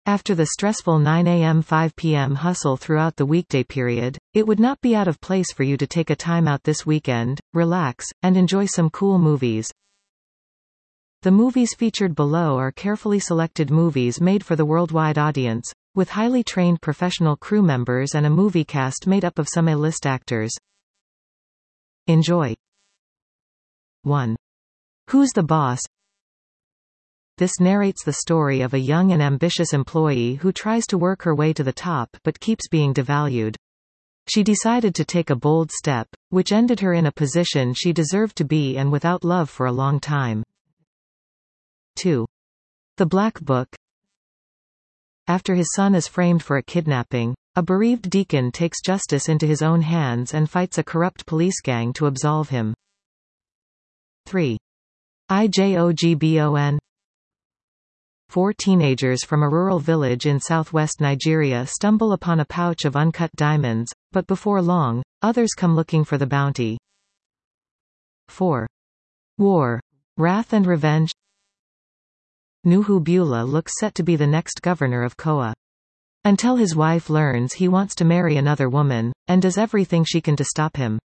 After the stressful 9 a.m.–5 p.m. hustle throughout the weekday period, it would not be out of place for you to take a time out this weekend, relax, and enjoy some cool movies. The movies featured below are carefully selected movies made for the worldwide audience, with highly trained professional crew members and a movie cast made up of some A-list actors. Enjoy. 1. Who's the Boss? This narrates the story of a young and ambitious employee who tries to work her way to the top but keeps being devalued. She decided to take a bold step, which ended her in a position she deserved to be and without love for a long time. 2. The Black Book. After his son is framed for a kidnapping, a bereaved deacon takes justice into his own hands and fights a corrupt police gang to absolve him. 3. IJOGBON. 4 teenagers from a rural village in southwest Nigeria stumble upon a pouch of uncut diamonds, but before long, others come looking for the bounty. 4. War. Wrath and Revenge. Nuhu Bula looks set to be the next governor of Kowa. Until his wife learns he wants to marry another woman, and does everything she can to stop him.